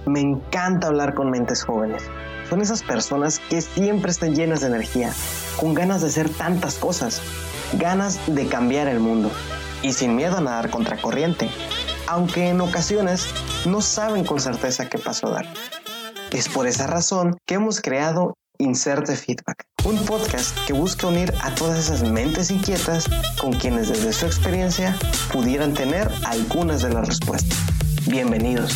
Me encanta hablar con mentes jóvenes. Son esas personas que siempre están llenas de energía, con ganas de hacer tantas cosas, ganas de cambiar el mundo y sin miedo a nadar contracorriente, aunque en ocasiones no saben con certeza qué paso dar. Es por esa razón que hemos creado Inserte Feedback, un podcast que busca unir a todas esas mentes inquietas con quienes desde su experiencia pudieran tener algunas de las respuestas. Bienvenidos.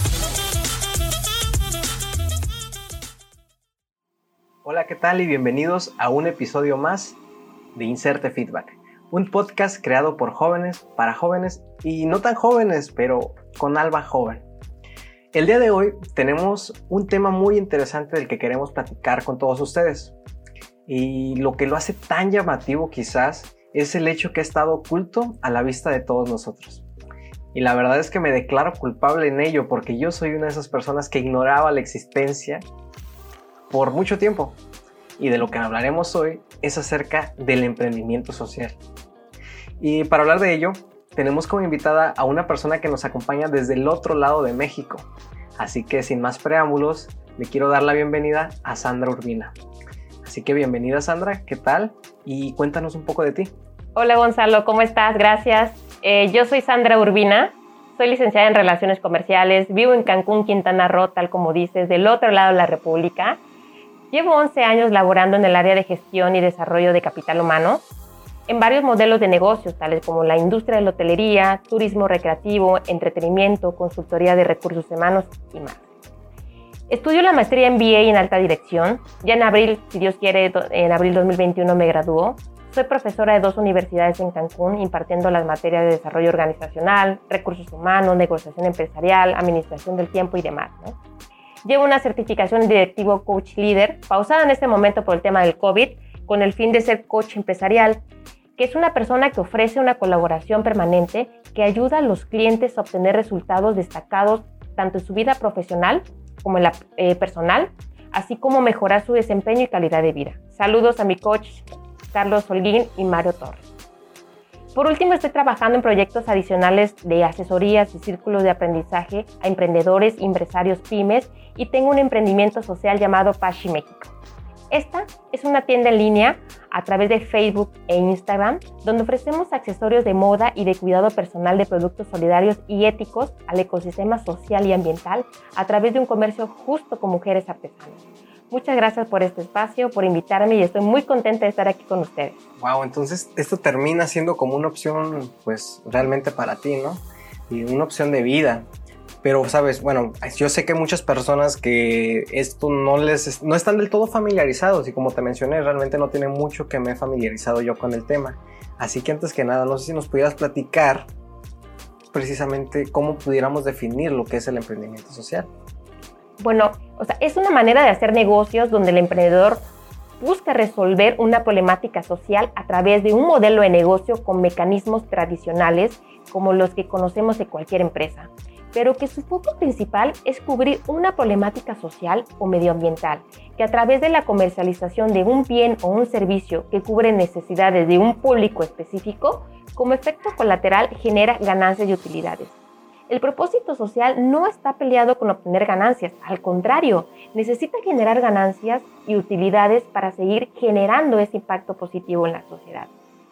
Hola, ¿qué tal? Y bienvenidos a un episodio más de Inserte Feedback, un podcast creado por jóvenes, para jóvenes y no tan jóvenes, pero con alma joven. El día de hoy tenemos un tema muy interesante del que queremos platicar con todos ustedes. Y lo que lo hace tan llamativo quizás es el hecho que ha estado oculto a la vista de todos nosotros. Y la verdad es que me declaro culpable en ello porque yo soy una de esas personas que ignoraba la existencia por mucho tiempo. Y de lo que hablaremos hoy es acerca del emprendimiento social. Y para hablar de ello, tenemos como invitada a una persona que nos acompaña desde el otro lado de México. Así que sin más preámbulos, le quiero dar la bienvenida a Sandra Urbina. Así que bienvenida, Sandra, ¿qué tal? Y cuéntanos un poco de ti. Hola Gonzalo, ¿cómo estás? Gracias. Yo soy Sandra Urbina, soy licenciada en Relaciones Comerciales, vivo en Cancún, Quintana Roo, tal como dices, del otro lado de la República. Llevo 11 años laborando en el área de gestión y desarrollo de capital humano, en varios modelos de negocios, tales como la industria de la hotelería, turismo recreativo, entretenimiento, consultoría de recursos humanos y más. Estudio la maestría en MBA en alta dirección. Ya en abril, si Dios quiere, en abril 2021 me graduó. Soy profesora de 2 universidades en Cancún, impartiendo las materias de desarrollo organizacional, recursos humanos, negociación empresarial, administración del tiempo y demás, ¿no? Llevo una certificación en directivo coach líder, pausada en este momento por el tema del COVID, con el fin de ser coach empresarial, que es una persona que ofrece una colaboración permanente que ayuda a los clientes a obtener resultados destacados tanto en su vida profesional como en la personal, así como mejorar su desempeño y calidad de vida. Saludos a mi coach Carlos Holguín y Mario Torres. Por último, estoy trabajando en proyectos adicionales de asesorías y círculos de aprendizaje a emprendedores, empresarios, pymes, y tengo un emprendimiento social llamado Pashi México. Esta es una tienda en línea a través de Facebook e Instagram, donde ofrecemos accesorios de moda y de cuidado personal de productos solidarios y éticos al ecosistema social y ambiental a través de un comercio justo con mujeres artesanas. Muchas gracias por este espacio, por invitarme, y estoy muy contenta de estar aquí con ustedes. Wow, entonces esto termina siendo como una opción, pues, realmente para ti, ¿no? Y una opción de vida. Pero, ¿sabes? Bueno, yo sé que hay muchas personas que esto no están del todo familiarizados, y como te mencioné, realmente no tiene mucho que me he familiarizado yo con el tema. Así que antes que nada, no sé si nos pudieras platicar precisamente cómo pudiéramos definir lo que es el emprendimiento social. Bueno, es una manera de hacer negocios donde el emprendedor busca resolver una problemática social a través de un modelo de negocio con mecanismos tradicionales como los que conocemos de cualquier empresa, pero que su foco principal es cubrir una problemática social o medioambiental, que a través de la comercialización de un bien o un servicio que cubre necesidades de un público específico, como efecto colateral genera ganancias y utilidades. El propósito social no está peleado con obtener ganancias, al contrario, necesita generar ganancias y utilidades para seguir generando ese impacto positivo en la sociedad.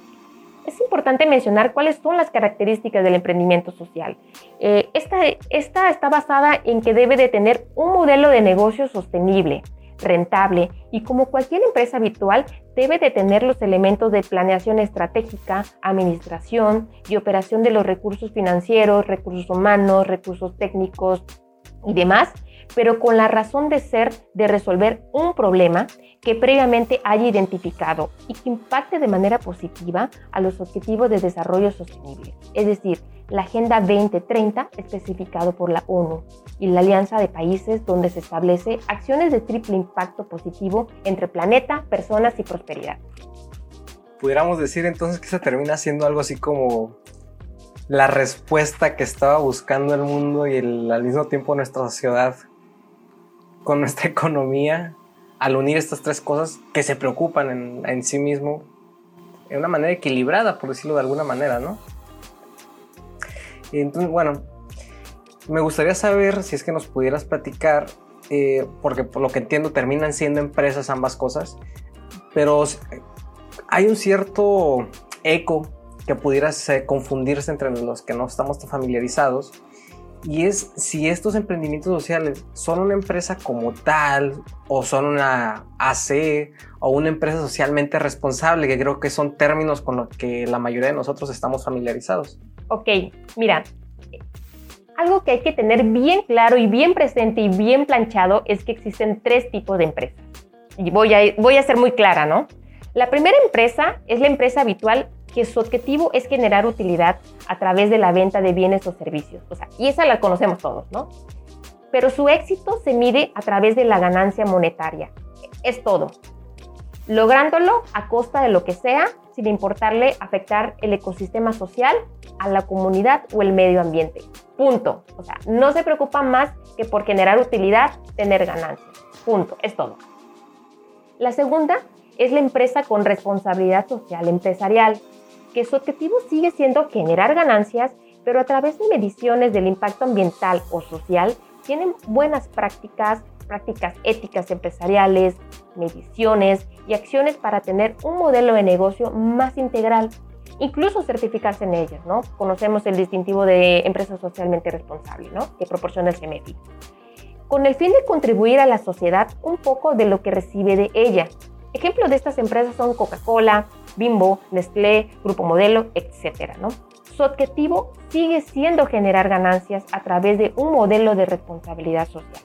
Es importante mencionar cuáles son las características del emprendimiento social. Esta está basada en que debe de tener un modelo de negocio sostenible, rentable, y como cualquier empresa habitual, debe de tener los elementos de planeación estratégica, administración y operación de los recursos financieros, recursos humanos, recursos técnicos y demás, pero con la razón de ser de resolver un problema que previamente haya identificado y que impacte de manera positiva a los objetivos de desarrollo sostenible, es decir, la Agenda 2030 especificado por la ONU y la Alianza de Países, donde se establece acciones de triple impacto positivo entre planeta, personas y prosperidad. Pudiéramos decir entonces que se termina siendo algo así como la respuesta que estaba buscando el mundo y al mismo tiempo nuestra sociedad con nuestra economía, al unir estas tres cosas que se preocupan en sí mismo de una manera equilibrada, por decirlo de alguna manera, ¿no? Y entonces, bueno, me gustaría saber si es que nos pudieras platicar, porque por lo que entiendo terminan siendo empresas ambas cosas, pero hay un cierto eco que pudiera confundirse entre los que no estamos tan familiarizados, y es si estos emprendimientos sociales son una empresa como tal, o son una AC, o una empresa socialmente responsable, que creo que son términos con los que la mayoría de nosotros estamos familiarizados. Ok, mira, algo que hay que tener bien claro y bien presente y bien planchado es que existen 3 tipos de empresas. Y voy a ser muy clara, ¿no? La primera empresa es la empresa habitual, que su objetivo es generar utilidad a través de la venta de bienes o servicios. O sea, y esa la conocemos todos, ¿no? Pero su éxito se mide a través de la ganancia monetaria. Es todo. Lográndolo a costa de lo que sea, sin importarle afectar el ecosistema social, a la comunidad o el medio ambiente. Punto. O sea, no se preocupa más que por generar utilidad, tener ganancias. Punto. Es todo. La segunda es la empresa con responsabilidad social empresarial, que su objetivo sigue siendo generar ganancias, pero a través de mediciones del impacto ambiental o social, tienen buenas prácticas éticas empresariales, mediciones y acciones para tener un modelo de negocio más integral, incluso certificarse en ellas, ¿no? Conocemos el distintivo de empresa socialmente responsable, ¿no? Que proporciona el CEMEFI, con el fin de contribuir a la sociedad un poco de lo que recibe de ella. Ejemplos de estas empresas son Coca-Cola, Bimbo, Nestlé, Grupo Modelo, etcétera, ¿no? Su objetivo sigue siendo generar ganancias a través de un modelo de responsabilidad social.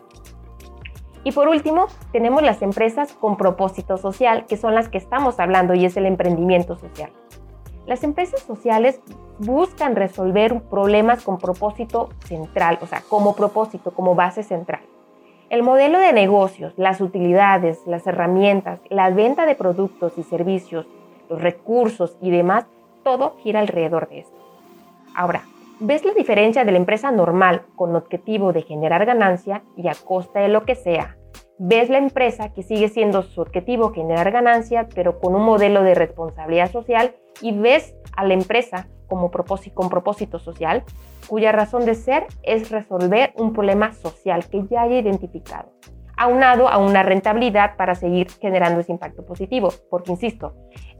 Y por último, tenemos las empresas con propósito social, que son las que estamos hablando, y es el emprendimiento social. Las empresas sociales buscan resolver problemas con propósito central, o sea, como propósito, como base central. El modelo de negocios, las utilidades, las herramientas, la venta de productos y servicios, los recursos y demás, todo gira alrededor de esto. Ahora, ¿ves la diferencia de la empresa normal con objetivo de generar ganancia y a costa de lo que sea? ¿Ves la empresa que sigue siendo su objetivo generar ganancia, pero con un modelo de responsabilidad social? ¿Y ves a la empresa con propósito social, cuya razón de ser es resolver un problema social que ya haya identificado, aunado a una rentabilidad para seguir generando ese impacto positivo? Porque, insisto,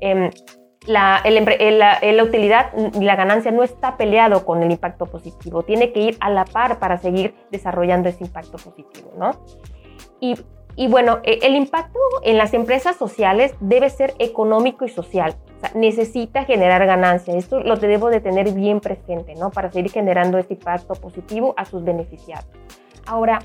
la utilidad y la ganancia no está peleado con el impacto positivo, tiene que ir a la par para seguir desarrollando ese impacto positivo, ¿no? Y bueno, el impacto en las empresas sociales debe ser económico y social. O sea, necesita generar ganancias. Esto lo debo de tener bien presente, ¿no? Para seguir generando este impacto positivo a sus beneficiados. Ahora,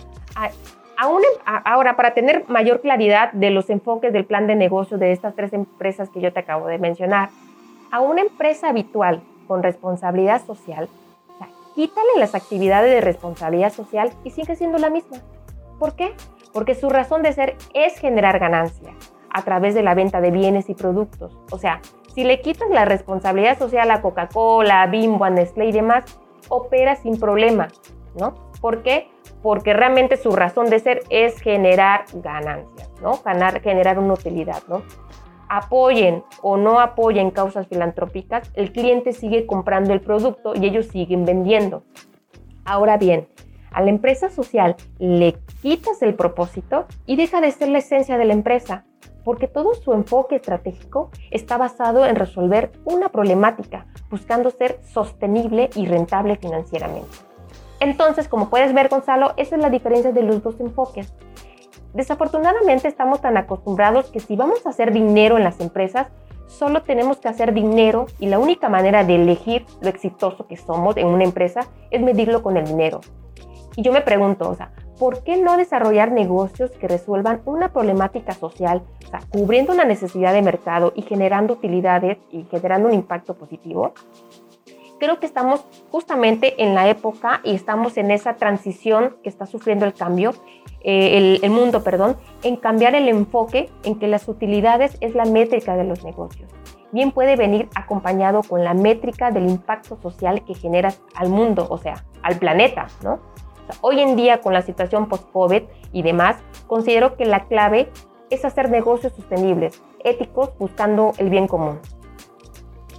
para tener mayor claridad de los enfoques del plan de negocio de estas 3 empresas que yo te acabo de mencionar, a una empresa habitual con responsabilidad social, o sea, quítale las actividades de responsabilidad social y sigue siendo la misma. ¿Por qué? Porque su razón de ser es generar ganancias a través de la venta de bienes y productos. O sea, si le quitas la responsabilidad social a Coca-Cola, a Bimbo, a Nestlé y demás, opera sin problema, ¿no? ¿Por qué? Porque realmente su razón de ser es generar ganancias, ¿no? Generar una utilidad, ¿no? Apoyen o no apoyen causas filantrópicas, el cliente sigue comprando el producto y ellos siguen vendiendo. Ahora bien, a la empresa social le quitas el propósito y deja de ser la esencia de la empresa, porque todo su enfoque estratégico está basado en resolver una problemática, buscando ser sostenible y rentable financieramente. Entonces, como puedes ver, Gonzalo, esa es la diferencia de los 2 enfoques. Desafortunadamente estamos tan acostumbrados que si vamos a hacer dinero en las empresas, solo tenemos que hacer dinero, y la única manera de elegir lo exitoso que somos en una empresa es medirlo con el dinero. Y yo me pregunto, o sea, ¿por qué no desarrollar negocios que resuelvan una problemática social, o sea, cubriendo una necesidad de mercado y generando utilidades y generando un impacto positivo? Creo que estamos justamente en la época y estamos en esa transición que está sufriendo el mundo, en cambiar el enfoque en que las utilidades es la métrica de los negocios. Bien puede venir acompañado con la métrica del impacto social que generas al mundo, o sea, al planeta, ¿no? O sea, hoy en día, con la situación post-COVID y demás, considero que la clave es hacer negocios sostenibles, éticos, buscando el bien común.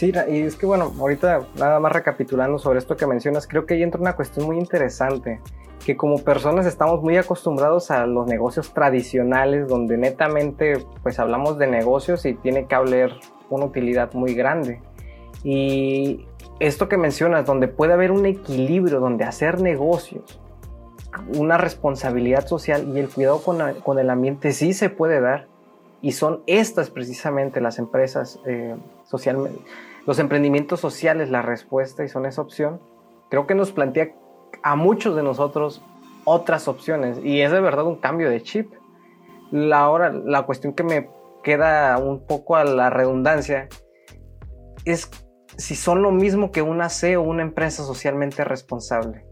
Sí, y es que bueno, ahorita nada más recapitulando sobre esto que mencionas, creo que ahí entra una cuestión muy interesante, que como personas estamos muy acostumbrados a los negocios tradicionales, donde netamente pues hablamos de negocios y tiene que haber una utilidad muy grande. Y esto que mencionas, donde puede haber un equilibrio, donde hacer negocios, una responsabilidad social y el cuidado con el ambiente sí se puede dar, y son estas precisamente las empresas los emprendimientos sociales la respuesta y son esa opción. Creo que nos plantea a muchos de nosotros otras opciones y es de verdad un cambio de chip. Ahora, la cuestión que me queda un poco a la redundancia es si son lo mismo que una C o una empresa socialmente responsable.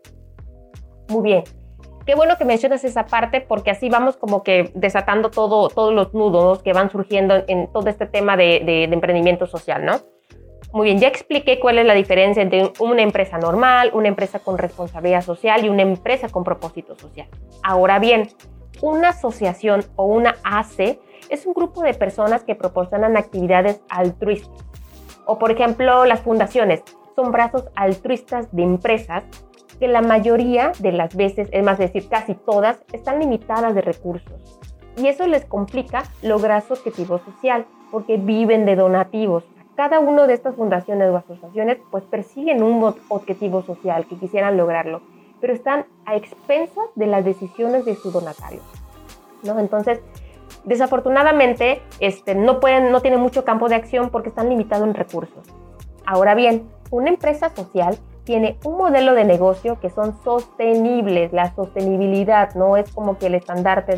Muy bien. Qué bueno que mencionas esa parte porque así vamos como que desatando todos los nudos que van surgiendo en todo este tema de emprendimiento social, ¿no? Muy bien, ya expliqué cuál es la diferencia entre una empresa normal, una empresa con responsabilidad social y una empresa con propósito social. Ahora bien, una asociación o una AC es un grupo de personas que proporcionan actividades altruistas. O por ejemplo, las fundaciones son brazos altruistas de empresas que la mayoría de las veces, es más decir, casi todas, están limitadas de recursos. Y eso les complica lograr su objetivo social, porque viven de donativos. Cada una de estas fundaciones o asociaciones pues persiguen un objetivo social que quisieran lograrlo, pero están a expensas de las decisiones de sus donatarios, ¿no? Entonces, desafortunadamente, no tienen mucho campo de acción porque están limitados en recursos. Ahora bien, una empresa social tiene un modelo de negocio que son sostenibles. La sostenibilidad no es como que el estandarte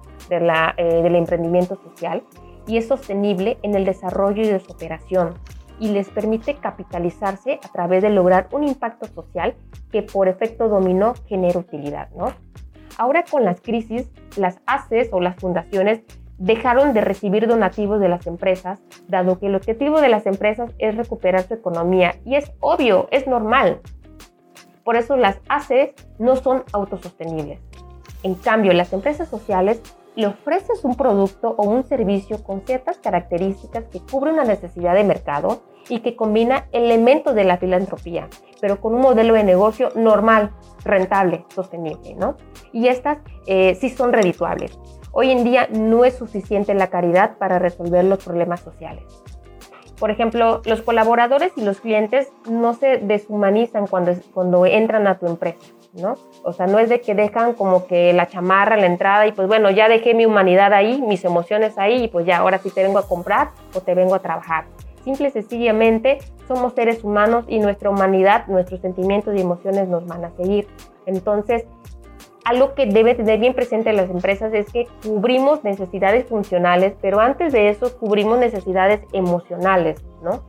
del emprendimiento social, y es sostenible en el desarrollo y de su operación y les permite capitalizarse a través de lograr un impacto social que por efecto dominó genera utilidad, ¿no? Ahora con las crisis, las ACES o las fundaciones dejaron de recibir donativos de las empresas, dado que el objetivo de las empresas es recuperar su economía y es obvio, es normal. Por eso las ACES no son autosostenibles. En cambio, las empresas sociales le ofreces un producto o un servicio con ciertas características que cubre una necesidad de mercado y que combina elementos de la filantropía, pero con un modelo de negocio normal, rentable, sostenible, ¿no? Y estas sí son redituables. Hoy en día no es suficiente la caridad para resolver los problemas sociales. Por ejemplo, los colaboradores y los clientes no se deshumanizan cuando entran a tu empresa, ¿no? O sea, no es de que dejan como que la chamarra a la entrada y pues bueno, ya dejé mi humanidad ahí, mis emociones ahí y pues ya, ahora sí te vengo a comprar o te vengo a trabajar. Simple y sencillamente somos seres humanos y nuestra humanidad, nuestros sentimientos y emociones nos van a seguir. Entonces, algo que debe tener bien presente las empresas es que cubrimos necesidades funcionales, pero antes de eso cubrimos necesidades emocionales, ¿no?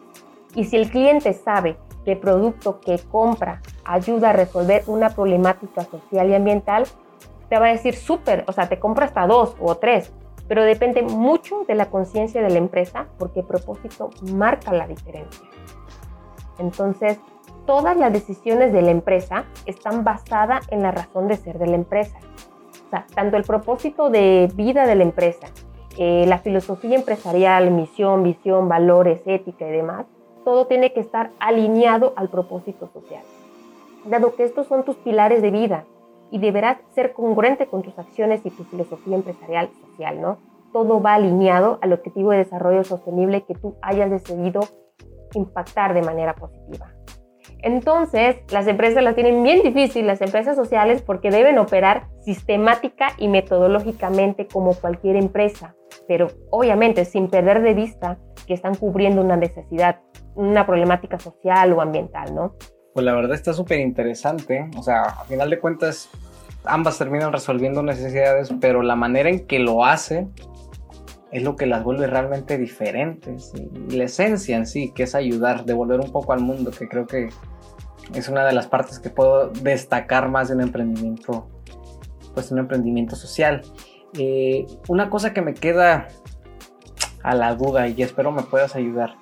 Y si el cliente sabe que el producto que compra ayuda a resolver una problemática social y ambiental, te va a decir súper, o sea, te compra hasta 2 o 3, pero depende mucho de la conciencia de la empresa porque el propósito marca la diferencia. Entonces, todas las decisiones de la empresa están basadas en la razón de ser de la empresa. O sea, tanto el propósito de vida de la empresa, la filosofía empresarial, misión, visión, valores, ética y demás, todo tiene que estar alineado al propósito social. Dado que estos son tus pilares de vida y deberás ser congruente con tus acciones y tu filosofía empresarial social, ¿no? Todo va alineado al objetivo de desarrollo sostenible que tú hayas decidido impactar de manera positiva. Entonces, las empresas las tienen bien difícil, las empresas sociales, porque deben operar sistemática y metodológicamente como cualquier empresa, pero obviamente sin perder de vista que están cubriendo una necesidad, una problemática social o ambiental, ¿no? Pues la verdad está súper interesante, o sea, a final de cuentas ambas terminan resolviendo necesidades, pero la manera en que lo hace es lo que las vuelve realmente diferentes, y la esencia en sí, que es ayudar, devolver un poco al mundo, que creo que es una de las partes que puedo destacar más de un emprendimiento, pues un emprendimiento social. Una cosa que me queda a la duda y espero me puedas ayudar.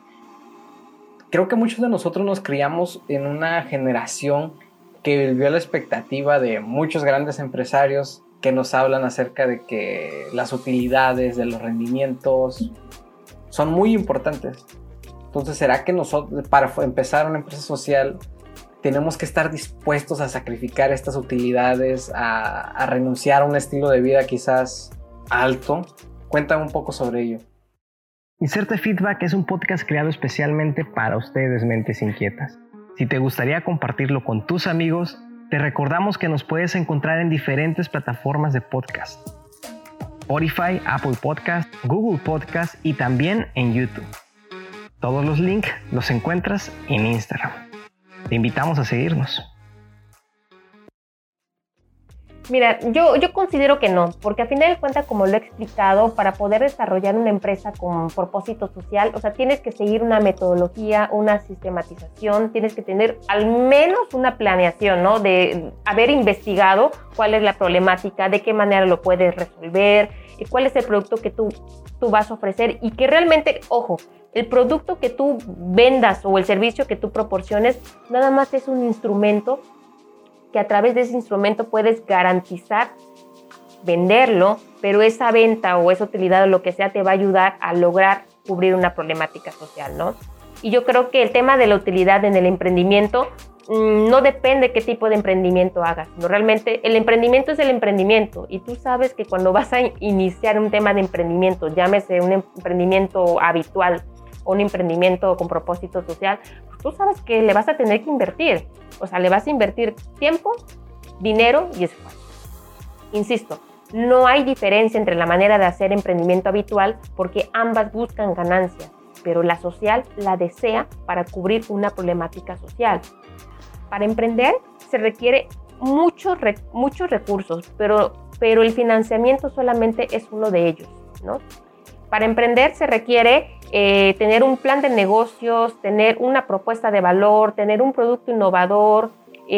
Creo que muchos de nosotros nos criamos en una generación que vivió la expectativa de muchos grandes empresarios que nos hablan acerca de que las utilidades de los rendimientos son muy importantes. Entonces, ¿será que nosotros, para empezar una empresa social, tenemos que estar dispuestos a sacrificar estas utilidades, a renunciar a un estilo de vida quizás alto? Cuéntame un poco sobre ello. Inserte Feedback es un podcast creado especialmente para ustedes, mentes inquietas. Si te gustaría compartirlo con tus amigos, te recordamos que nos puedes encontrar en diferentes plataformas de podcast: Spotify, Apple Podcast, Google Podcast y también en YouTube. Todos los links los encuentras en Instagram. Te invitamos a seguirnos. Mira, yo considero que no, porque a final de cuentas, como lo he explicado, para poder desarrollar una empresa con propósito social, o sea, tienes que seguir una metodología, una sistematización, tienes que tener al menos una planeación, ¿no? De haber investigado cuál es la problemática, de qué manera lo puedes resolver, y cuál es el producto que tú vas a ofrecer y que realmente, ojo, el producto que tú vendas o el servicio que tú proporciones nada más es un instrumento que a través de ese instrumento puedes garantizar venderlo, pero esa venta o esa utilidad o lo que sea te va a ayudar a lograr cubrir una problemática social, ¿no? Y yo creo que el tema de la utilidad en el emprendimiento no depende qué tipo de emprendimiento hagas, sino realmente el emprendimiento es el emprendimiento y tú sabes que cuando vas a iniciar un tema de emprendimiento, llámese un emprendimiento habitual o un emprendimiento con propósito social, pues tú sabes que le vas a tener que invertir. O sea, le vas a invertir tiempo, dinero y esfuerzo. Insisto, no hay diferencia entre la manera de hacer emprendimiento habitual porque ambas buscan ganancias, pero la social la desea para cubrir una problemática social. Para emprender se requiere muchos recursos, pero el financiamiento solamente es uno de ellos, ¿no? Para emprender se requiere tener un plan de negocios, tener una propuesta de valor, tener un producto innovador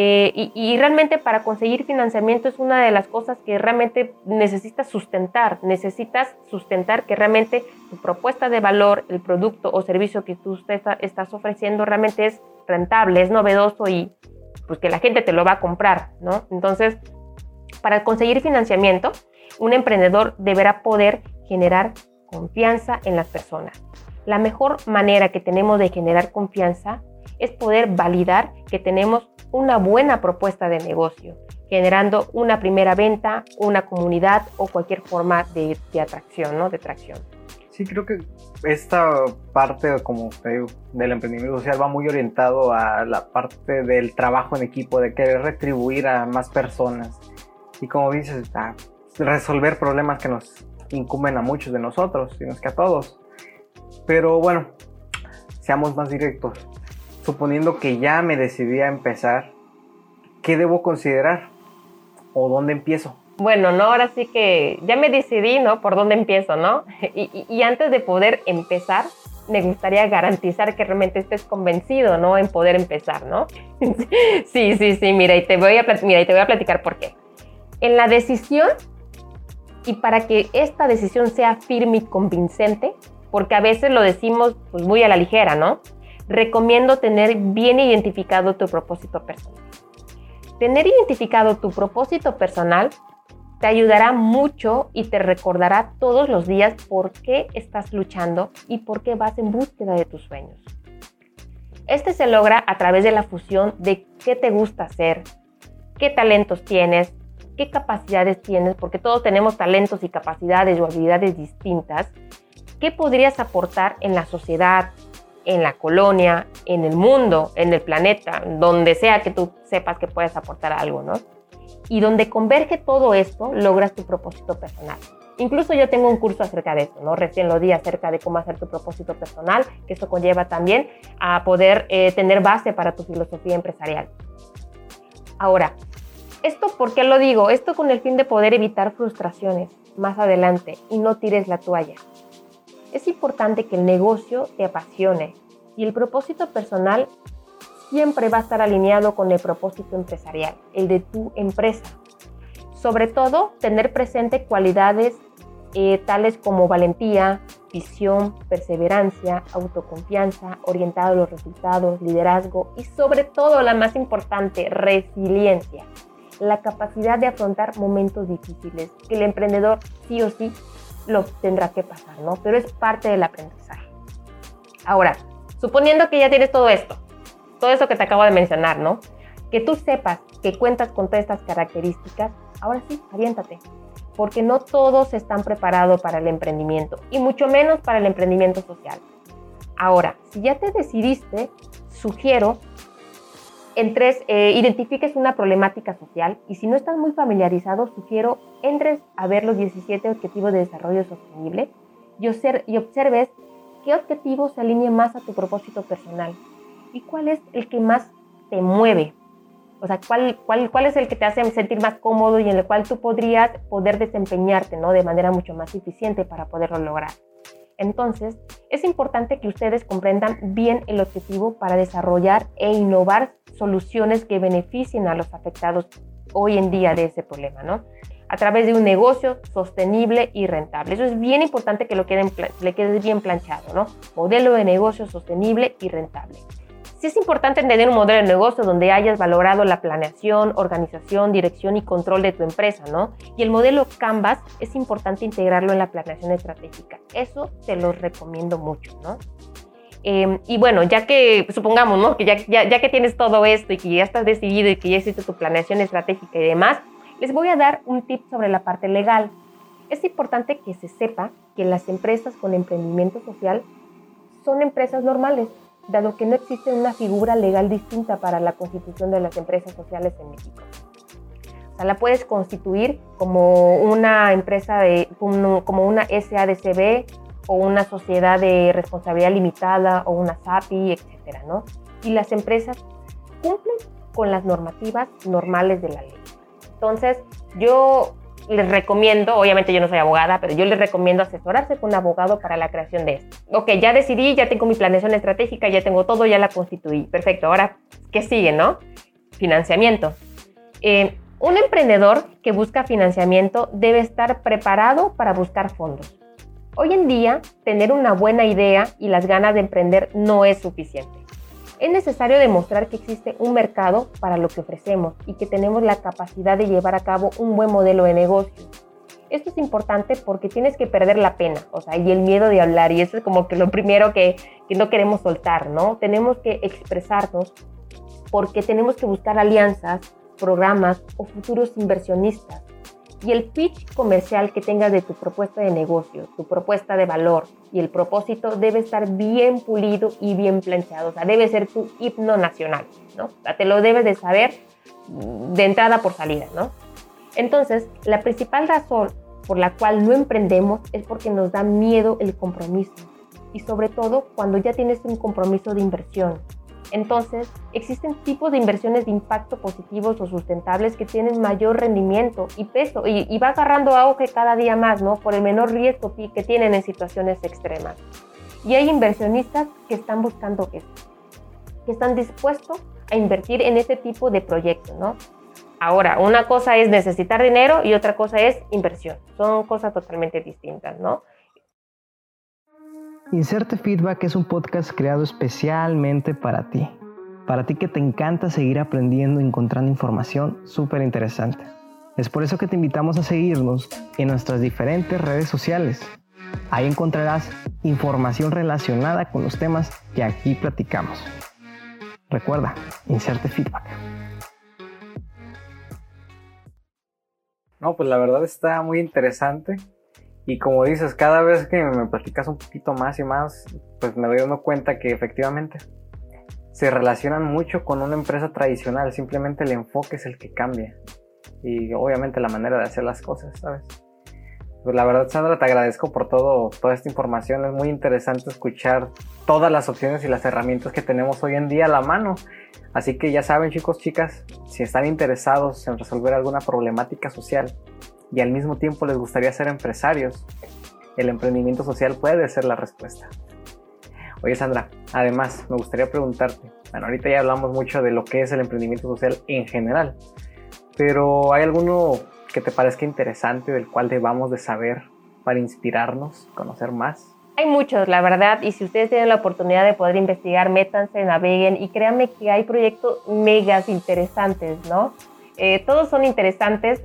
y realmente para conseguir financiamiento es una de las cosas que realmente necesitas sustentar. Necesitas sustentar que realmente tu propuesta de valor, el producto o servicio que tú estás ofreciendo realmente es rentable, es novedoso y pues que la gente te lo va a comprar, ¿no? Entonces, para conseguir financiamiento, un emprendedor deberá poder generar confianza en las personas. La mejor manera que tenemos de generar confianza es poder validar que tenemos una buena propuesta de negocio, generando una primera venta, una comunidad o cualquier forma de atracción, ¿no? De tracción. Sí, creo que esta parte, como te digo, del emprendimiento social va muy orientado a la parte del trabajo en equipo, de querer retribuir a más personas y, como dices, a resolver problemas que nos incumben a muchos de nosotros, sino que a todos. Pero bueno, seamos más directos. Suponiendo que ya me decidí a empezar, ¿qué debo considerar? ¿O dónde empiezo? Bueno, no, ahora sí que ya me decidí, ¿no? Por dónde empiezo, ¿no? Y antes de poder empezar, me gustaría garantizar que realmente estés convencido, ¿no? En poder empezar, ¿no? Sí, mira, y te voy a platicar por qué. En la decisión, y para que esta decisión sea firme y convincente, porque a veces lo decimos pues muy a la ligera, ¿no? Recomiendo tener bien identificado tu propósito personal. Tener identificado tu propósito personal te ayudará mucho y te recordará todos los días por qué estás luchando y por qué vas en búsqueda de tus sueños. Este se logra a través de la fusión de qué te gusta hacer, qué talentos tienes, qué capacidades tienes, porque todos tenemos talentos y capacidades o habilidades distintas. ¿Qué podrías aportar en la sociedad, en la colonia, en el mundo, en el planeta, donde sea que tú sepas que puedes aportar algo, ¿no? Y donde converge todo esto, logras tu propósito personal. Incluso yo tengo un curso acerca de esto, ¿no? Recién lo di acerca de cómo hacer tu propósito personal, que esto conlleva también a poder tener base para tu filosofía empresarial. Ahora, ¿esto por qué lo digo? Esto con el fin de poder evitar frustraciones más adelante y no tires la toalla. Es importante que el negocio te apasione y el propósito personal siempre va a estar alineado con el propósito empresarial, el de tu empresa. Sobre todo, tener presente cualidades tales como valentía, visión, perseverancia, autoconfianza, orientado a los resultados, liderazgo y sobre todo, la más importante, resiliencia. La capacidad de afrontar momentos difíciles, que el emprendedor sí o sí lo tendrá que pasar, ¿no? Pero es parte del aprendizaje. Ahora, Suponiendo que ya tienes todo esto que te acabo de mencionar, ¿no? Que tú sepas que cuentas con todas estas características, ahora sí, aviéntate. Porque no todos están preparados para el emprendimiento y mucho menos para el emprendimiento social. Ahora, si ya te decidiste, sugiero identifiques una problemática social y si no estás muy familiarizado, sugiero entres a ver los 17 Objetivos de Desarrollo Sostenible y observes qué objetivo se alinea más a tu propósito personal y cuál es el que más te mueve. O sea, ¿cuál es el que te hace sentir más cómodo y en el cual tú podrías poder desempeñarte, ¿no? De manera mucho más eficiente para poderlo lograr. Entonces, es importante que ustedes comprendan bien el objetivo para desarrollar e innovar soluciones que beneficien a los afectados hoy en día de ese problema, ¿no? A través de un negocio sostenible y rentable. Eso es bien importante que le quede bien planchado, ¿no? Modelo de negocio sostenible y rentable. Sí es importante tener un modelo de negocio donde hayas valorado la planeación, organización, dirección y control de tu empresa, ¿no? Y el modelo Canvas es importante integrarlo en la planeación estratégica. Eso te lo recomiendo mucho, ¿no? Y bueno, ya que supongamos, ¿no? Que ya que tienes todo esto y que ya estás decidido y que ya hiciste tu planeación estratégica y demás, les voy a dar un tip sobre la parte legal. Es importante que se sepa que las empresas con emprendimiento social son empresas normales, dado que no existe una figura legal distinta para la constitución de las empresas sociales en México. O sea, la puedes constituir como una empresa como una SADCB o una sociedad de responsabilidad limitada o una SAPI, etcétera, ¿no? Y las empresas cumplen con las normativas normales de la ley. Entonces, yo les recomiendo, obviamente yo no soy abogada, pero yo les recomiendo asesorarse con un abogado para la creación de esto. Ok, ya decidí, ya tengo mi planeación estratégica, ya tengo todo, ya la constituí. Perfecto, ahora, ¿qué sigue, no? Financiamiento. Un emprendedor que busca financiamiento debe estar preparado para buscar fondos. Hoy en día, tener una buena idea y las ganas de emprender no es suficiente. Es necesario demostrar que existe un mercado para lo que ofrecemos y que tenemos la capacidad de llevar a cabo un buen modelo de negocio. Esto es importante porque tienes que perder la pena, o sea, y el miedo de hablar, y eso es como que lo primero que no queremos soltar, ¿no? Tenemos que expresarnos porque tenemos que buscar alianzas, programas o futuros inversionistas. Y el pitch comercial que tengas de tu propuesta de negocio, tu propuesta de valor y el propósito debe estar bien pulido y bien planchado. O sea, debe ser tu himno nacional, ¿no? O sea, te lo debes de saber de entrada por salida, ¿no? Entonces, la principal razón por la cual no emprendemos es porque nos da miedo el compromiso. Y sobre todo cuando ya tienes un compromiso de inversión. Entonces, existen tipos de inversiones de impacto positivos o sustentables que tienen mayor rendimiento y peso y va agarrando auge cada día más, ¿no? Por el menor riesgo que tienen en situaciones extremas. Y hay inversionistas que están buscando esto, que están dispuestos a invertir en ese tipo de proyectos, ¿no? Ahora, una cosa es necesitar dinero y otra cosa es inversión. Son cosas totalmente distintas, ¿no? Inserte Feedback es un podcast creado especialmente para ti que te encanta seguir aprendiendo y encontrando información súper interesante. Es por eso que te invitamos a seguirnos en nuestras diferentes redes sociales. Ahí encontrarás información relacionada con los temas que aquí platicamos. Recuerda, inserte Feedback. No, pues la verdad está muy interesante. Y como dices, cada vez que me platicas un poquito más y más, pues me doy dando cuenta que efectivamente se relacionan mucho con una empresa tradicional. Simplemente el enfoque es el que cambia. Y obviamente la manera de hacer las cosas, ¿sabes? Pues la verdad, Sandra, te agradezco por toda esta información. Es muy interesante escuchar todas las opciones y las herramientas que tenemos hoy en día a la mano. Así que ya saben, chicos, chicas, si están interesados en resolver alguna problemática social y al mismo tiempo les gustaría ser empresarios, el emprendimiento social puede ser la respuesta. Oye, Sandra, además me gustaría preguntarte, bueno, ahorita ya hablamos mucho de lo que es el emprendimiento social en general, pero ¿hay alguno que te parezca interesante del cual debamos de saber para inspirarnos, conocer más? Hay muchos, la verdad, y si ustedes tienen la oportunidad de poder investigar, métanse, naveguen y créanme que hay proyectos megas interesantes, ¿no? Todos son interesantes,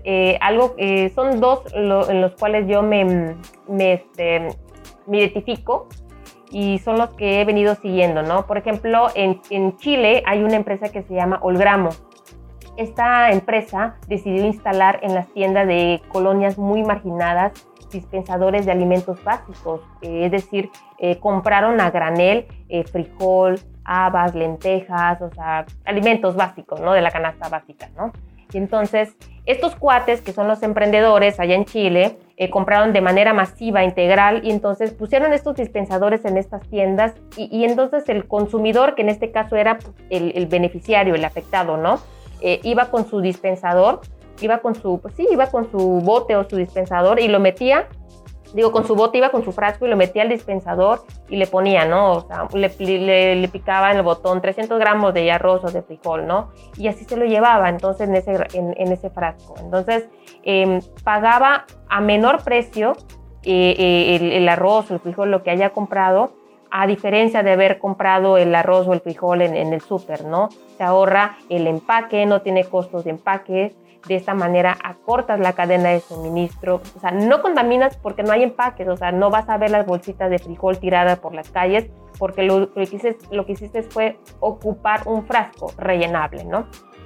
son dos en los cuales yo me identifico, y son los que he venido siguiendo, ¿no? Por ejemplo, en Chile hay una empresa que se llama Olgramo. Esta empresa decidió instalar en las tiendas de colonias muy marginadas dispensadores de alimentos básicos, es decir, compraron a granel frijol, habas, lentejas, o sea, alimentos básicos, ¿no? De la canasta básica, ¿no? Y entonces, estos cuates, que son los emprendedores allá en Chile, compraron de manera masiva, integral, y entonces pusieron estos dispensadores en estas tiendas, y entonces el consumidor, que en este caso era el beneficiario, el afectado, ¿no? Iba con su dispensador, iba con su bote o su dispensador y lo metía, con su bote, iba con su frasco y lo metía al dispensador y le ponía, ¿no? O sea, le picaba en el botón 300 gramos de arroz o de frijol, ¿no? Y así se lo llevaba, entonces, en ese frasco. Entonces, pagaba a menor precio el arroz o el frijol, lo que haya comprado, a diferencia de haber comprado el arroz o el frijol en el súper, ¿no? Se ahorra el empaque, no tiene costos de empaque. De esta manera acortas la cadena de suministro, o sea, no contaminas porque no hay empaques, o sea, no vas a ver las bolsitas de frijol tiradas por las calles porque lo que hiciste fue ocupar un frasco rellenable, ¿no?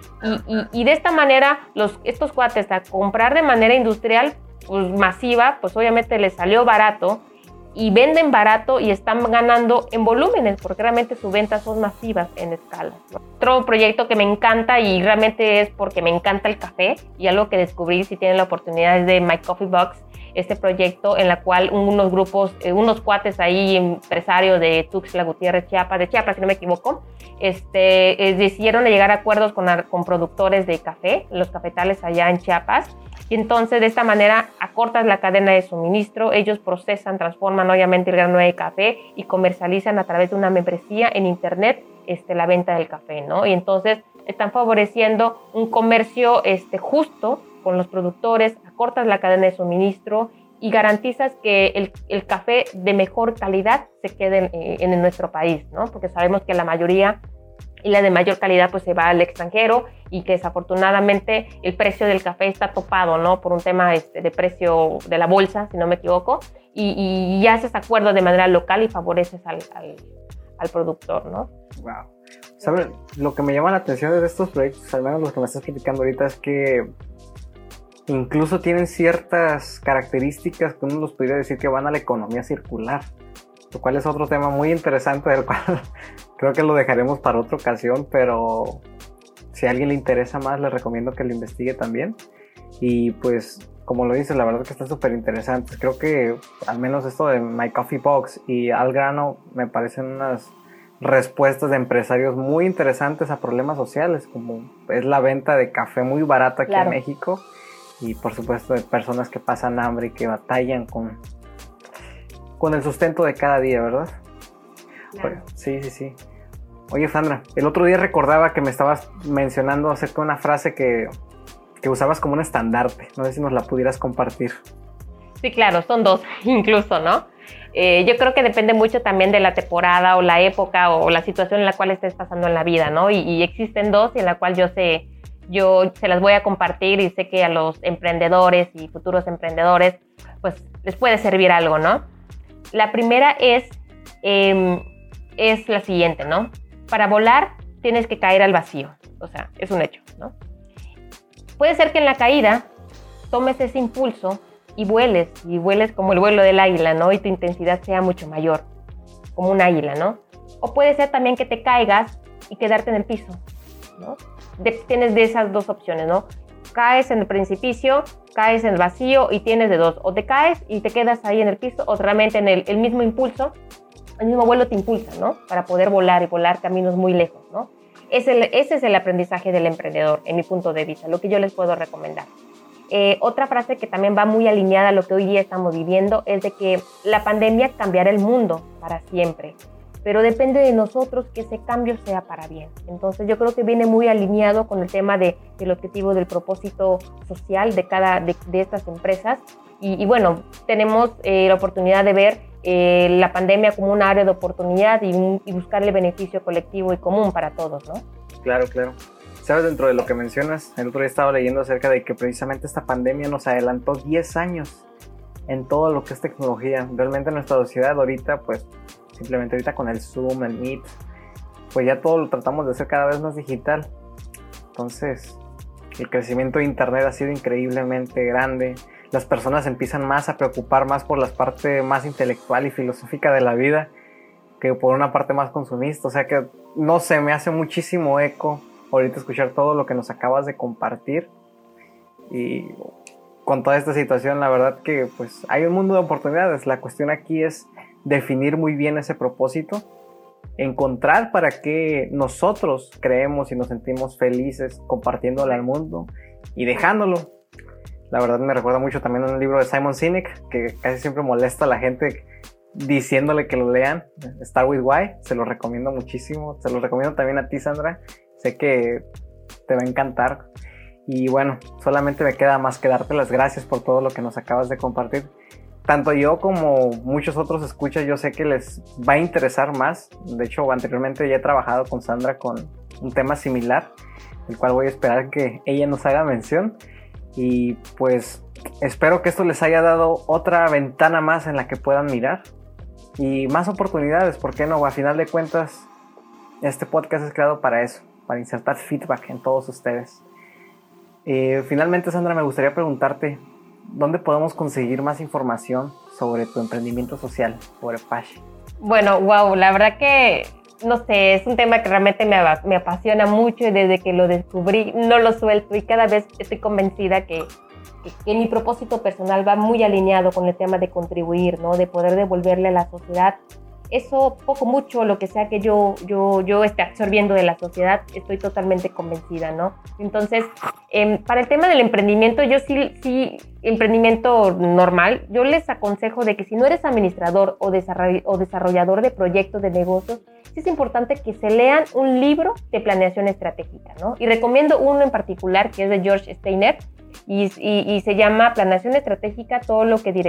Y de esta manera, estos cuates a comprar de manera industrial, pues masiva, pues obviamente les salió barato y venden barato y están ganando en volúmenes porque realmente sus ventas son masivas en escala, ¿no? Otro proyecto que me encanta y realmente es porque me encanta el café y algo que descubrí si tienen la oportunidad es de My Coffee Box, este proyecto en la cual unos cuates ahí, empresarios de Tuxtla Gutiérrez, de Chiapas, si no me equivoco, decidieron llegar a acuerdos con productores de café, los cafetales allá en Chiapas. Y entonces de esta manera acortas la cadena de suministro, ellos procesan, transforman obviamente el grano de café y comercializan a través de una membresía en internet la venta del café, ¿no? Y entonces están favoreciendo un comercio justo con los productores, acortas la cadena de suministro y garantizas que el café de mejor calidad se quede en nuestro país, ¿no? Porque sabemos que la mayoría y la de mayor calidad pues se va al extranjero y que desafortunadamente el precio del café está topado, ¿no? Por un tema de precio de la bolsa, si no me equivoco, y haces acuerdos de manera local y favoreces al productor, ¿no? Wow. ¿Sabes? Lo que me llama la atención de estos proyectos, al menos los que me estás platicando ahorita, es que incluso tienen ciertas características que uno los podría decir que van a la economía circular, lo cual es otro tema muy interesante del cual creo que lo dejaremos para otra ocasión, pero si a alguien le interesa más, les recomiendo que lo investigue también. Y pues, como lo dices, la verdad que está súper interesante. Creo que al menos esto de My Coffee Box y Al Grano me parecen unas respuestas de empresarios muy interesantes a problemas sociales, como es la venta de café muy barata aquí en México, y por supuesto de personas que pasan hambre y que batallan con el sustento de cada día, ¿verdad? Claro. Sí. Oye, Sandra, el otro día recordaba que me estabas mencionando acerca de una frase que usabas como un estandarte. No sé si nos la pudieras compartir. Sí, claro, son dos incluso, ¿no? Yo creo que depende mucho también de la temporada o la época o la situación en la cual estés pasando en la vida, ¿no? Y existen dos y en la cual yo se las voy a compartir y sé que a los emprendedores y futuros emprendedores pues les puede servir algo, ¿no? La primera es la siguiente, ¿no? Para volar tienes que caer al vacío, o sea, es un hecho, ¿no? Puede ser que en la caída tomes ese impulso y vueles como el vuelo del águila, ¿no? Y tu intensidad sea mucho mayor, como un águila, ¿no? O puede ser también que te caigas y quedarte en el piso, ¿no? Tienes de esas dos opciones, ¿no? Caes en el precipicio, caes en el vacío y tienes de dos. O te caes y te quedas ahí en el piso, o realmente en el mismo impulso, el mismo vuelo te impulsa, ¿no? Para poder volar y volar caminos muy lejos, ¿no? Ese es el aprendizaje del emprendedor, en mi punto de vista, lo que yo les puedo recomendar. Otra frase que también va muy alineada a lo que hoy día estamos viviendo es de que la pandemia cambiará el mundo para siempre, pero depende de nosotros que ese cambio sea para bien. Entonces yo creo que viene muy alineado con el tema del objetivo del propósito social de estas empresas. Y bueno, tenemos la oportunidad de ver la pandemia como un área de oportunidad y buscar el beneficio colectivo y común para todos, ¿no? Claro. Sabes, dentro de lo que mencionas, el otro día estaba leyendo acerca de que precisamente esta pandemia nos adelantó 10 años en todo lo que es tecnología. Realmente nuestra sociedad ahorita, pues, simplemente ahorita con el Zoom, el Meet, pues ya todo lo tratamos de hacer cada vez más digital. Entonces, el crecimiento de internet ha sido increíblemente grande. Las personas empiezan más a preocupar más por la parte más intelectual y filosófica de la vida que por una parte más consumista. O sea que, no sé, me hace muchísimo eco ahorita escuchar todo lo que nos acabas de compartir. Y con toda esta situación, la verdad que pues hay un mundo de oportunidades. La cuestión aquí es definir muy bien ese propósito, encontrar para qué nosotros creemos y nos sentimos felices compartiéndolo al mundo y dejándolo. La verdad me recuerda mucho también a un libro de Simon Sinek que casi siempre molesta a la gente diciéndole que lo lean, Start with Why. Se lo recomiendo muchísimo, se lo recomiendo también a ti, Sandra, sé que te va a encantar. Y bueno, solamente me queda más que darte las gracias por todo lo que nos acabas de compartir. Tanto yo como muchos otros escuchas, yo sé que les va a interesar más. De hecho, anteriormente ya he trabajado con Sandra con un tema similar, el cual voy a esperar que ella nos haga mención. Y pues espero que esto les haya dado otra ventana más en la que puedan mirar y más oportunidades, ¿por qué no? A final de cuentas, este podcast es creado para eso, para insertar feedback en todos ustedes. Finalmente, Sandra, me gustaría preguntarte, ¿dónde podemos conseguir más información sobre tu emprendimiento social, sobre Pashi? Bueno, wow, la verdad que, no sé, es un tema que realmente me apasiona mucho y desde que lo descubrí no lo suelto y cada vez estoy convencida que mi propósito personal va muy alineado con el tema de contribuir, ¿no? De poder devolverle a la sociedad eso, poco, mucho, lo que sea que yo esté absorbiendo de la sociedad, estoy totalmente convencida, ¿no? Entonces, para el tema del emprendimiento, yo sí, emprendimiento normal, yo les aconsejo de que si no eres administrador o desarrollador de proyectos de negocios, sí es importante que se lean un libro de planeación estratégica, ¿no? Y recomiendo uno en particular que es de George Steiner, y se llama Planeación Estratégica, todo lo que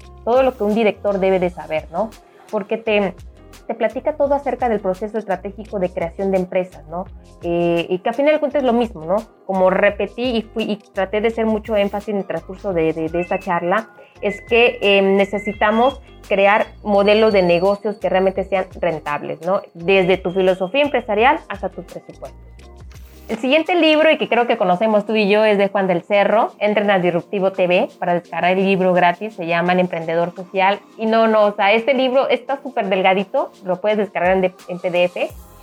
un director debe de saber, ¿no? Porque te platica todo acerca del proceso estratégico de creación de empresas, ¿no? Y que al final de cuentas es lo mismo, ¿no? Como repetí y traté de hacer mucho énfasis en el transcurso de esta charla, es que necesitamos crear modelos de negocios que realmente sean rentables, ¿no? Desde tu filosofía empresarial hasta tu presupuesto. El siguiente libro, y que creo que conocemos tú y yo, es de Juan del Cerro. Entren a Disruptivo TV para descargar el libro gratis, se llama El Emprendedor Social. Y o sea, este libro está súper delgadito, lo puedes descargar en PDF.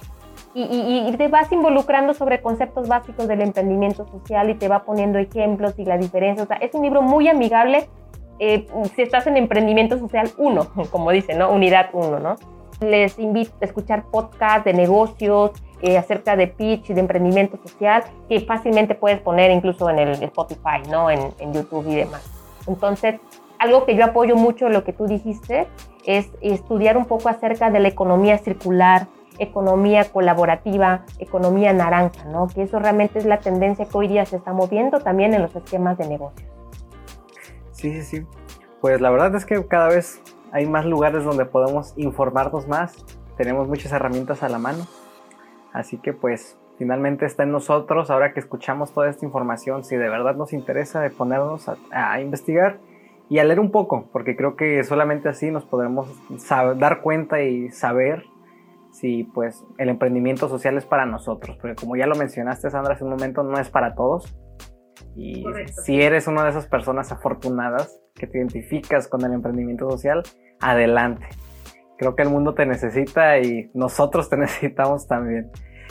Y te vas involucrando sobre conceptos básicos del emprendimiento social y te va poniendo ejemplos y la diferencia. O sea, es un libro muy amigable si estás en emprendimiento social 1, como dice, ¿no? Unidad 1, ¿no? Les invito a escuchar podcasts de negocios, acerca de pitch y de emprendimiento social, que fácilmente puedes poner incluso en el Spotify, ¿no? En YouTube y demás. Entonces, algo que yo apoyo mucho lo que tú dijiste es estudiar un poco acerca de la economía circular, economía colaborativa, economía naranja, ¿no? Que eso realmente es la tendencia que hoy día se está moviendo también en los esquemas de negocio. Sí. Pues la verdad es que cada vez hay más lugares donde podemos informarnos más, tenemos muchas herramientas a la mano. Así que pues finalmente está en nosotros, ahora que escuchamos toda esta información, si de verdad nos interesa, de ponernos a investigar y a leer un poco, porque creo que solamente así nos podremos dar cuenta y saber si pues el emprendimiento social es para nosotros, porque como ya lo mencionaste, Sandra, hace un momento, no es para todos. Y correcto, si eres una de esas personas afortunadas que te identificas con el emprendimiento social, adelante. Creo que el mundo te necesita y nosotros te necesitamos también.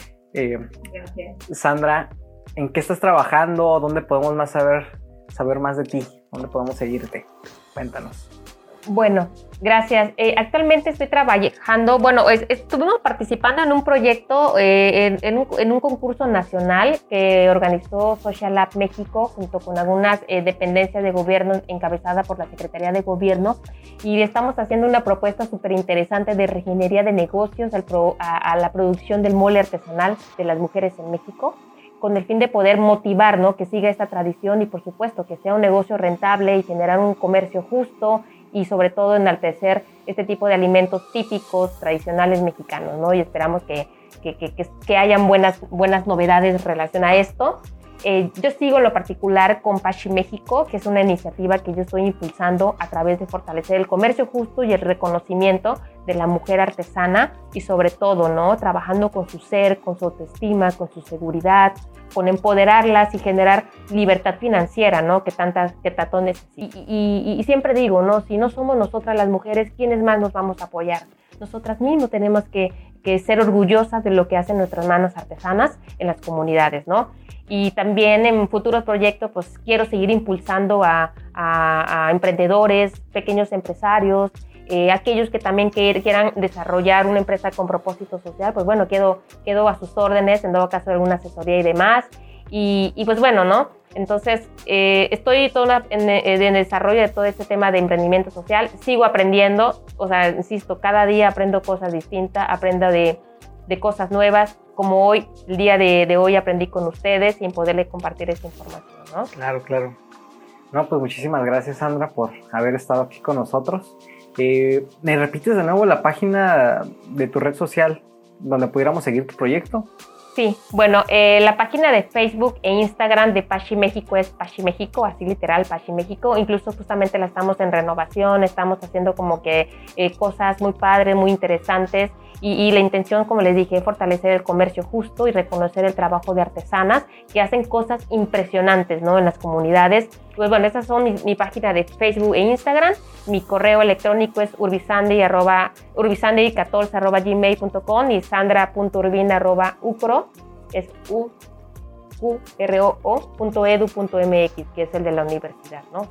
Sandra, ¿en qué estás trabajando? ¿Dónde podemos saber más de ti? ¿Dónde podemos seguirte? Cuéntanos. Bueno, gracias. Actualmente estoy trabajando, estuvimos participando en un proyecto, en un concurso nacional que organizó Social Lab México junto con algunas dependencias de gobierno encabezada por la Secretaría de Gobierno, y estamos haciendo una propuesta súper interesante de reingeniería de negocios a la producción del mole artesanal de las mujeres en México, con el fin de poder motivar, ¿no? Que siga esta tradición y por supuesto que sea un negocio rentable y generar un comercio justo, y sobre todo enaltecer este tipo de alimentos típicos, tradicionales mexicanos, ¿no? Y esperamos que hayan buenas novedades en relación a esto. Yo sigo en lo particular con Pashi México, que es una iniciativa que yo estoy impulsando a través de fortalecer el comercio justo y el reconocimiento de la mujer artesana y sobre todo, ¿no? Trabajando con su ser, con su autoestima, con su seguridad, con empoderarlas y generar libertad financiera, ¿no? Que tanto necesita. Y siempre digo, ¿no? Si no somos nosotras las mujeres, ¿quiénes más nos vamos a apoyar? Nosotras mismas tenemos que ser orgullosas de lo que hacen nuestras manos artesanas en las comunidades, ¿no? Y también en futuros proyectos, pues quiero seguir impulsando a emprendedores, pequeños empresarios, aquellos que también quieran desarrollar una empresa con propósito social, pues bueno, quedo a sus órdenes, en todo caso de alguna asesoría y demás. Y pues bueno, ¿no? Entonces, estoy en desarrollo de todo este tema de emprendimiento social, sigo aprendiendo, o sea, insisto, cada día aprendo cosas distintas, aprendo de cosas nuevas, como hoy, el día de hoy aprendí con ustedes y en poderles compartir esta información, ¿no? Claro, claro. No, pues muchísimas gracias, Sandra, por haber estado aquí con nosotros. ¿Me repites de nuevo la página de tu red social donde pudiéramos seguir tu proyecto? Sí, bueno, la página de Facebook e Instagram de Pashi México es Pashi México, así literal, Pashi México. Incluso justamente la estamos en renovación, estamos haciendo como que cosas muy padres, muy interesantes. Y la intención, como les dije, es fortalecer el comercio justo y reconocer el trabajo de artesanas que hacen cosas impresionantes, ¿no? En las comunidades. Pues bueno, esas son mi página de Facebook e Instagram. Mi correo electrónico es urbisandy14@gmail.com y sandra.urbina@ucro, es ucro.edu.mx, que es el de la universidad, ¿no?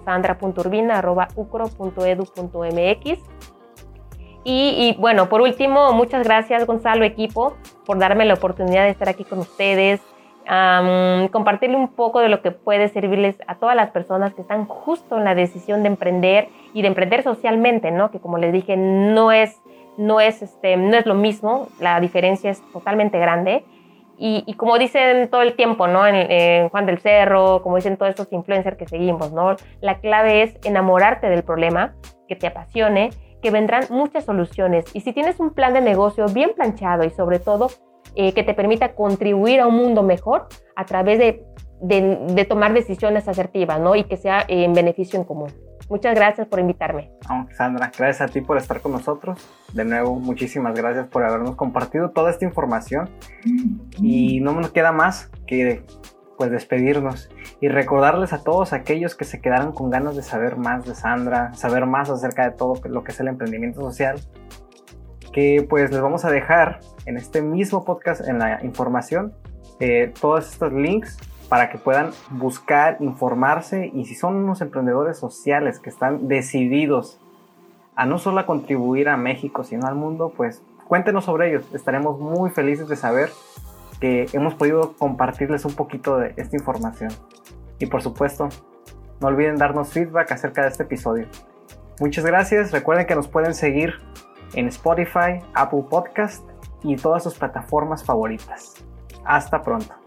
sandra.urbina@ucro.edu.mx. Y bueno, por último, muchas gracias, Gonzalo, equipo, por darme la oportunidad de estar aquí con ustedes, compartirle un poco de lo que puede servirles a todas las personas que están justo en la decisión de emprender y de emprender socialmente, ¿no? Que como les dije, no es lo mismo, la diferencia es totalmente grande. Y como dicen todo el tiempo, ¿no? En Juan del Cerro, como dicen todos estos influencers que seguimos, ¿no? La clave es enamorarte del problema, que te apasione, que vendrán muchas soluciones. Y si tienes un plan de negocio bien planchado y sobre todo que te permita contribuir a un mundo mejor a través de tomar decisiones asertivas, ¿no? Y que sea en beneficio en común. Muchas gracias por invitarme. Sandra, gracias a ti por estar con nosotros. De nuevo, muchísimas gracias por habernos compartido toda esta información. Y no nos queda más que pues despedirnos y recordarles a todos aquellos que se quedaron con ganas de saber más de Sandra, saber más acerca de todo lo que es el emprendimiento social, que pues les vamos a dejar en este mismo podcast, en la información, todos estos links para que puedan buscar, informarse, y si son unos emprendedores sociales que están decididos a no solo a contribuir a México, sino al mundo, pues cuéntenos sobre ellos. Estaremos muy felices de saber que hemos podido compartirles un poquito de esta información. Y por supuesto, no olviden darnos feedback acerca de este episodio. Muchas gracias. Recuerden que nos pueden seguir en Spotify, Apple Podcast y todas sus plataformas favoritas. Hasta pronto.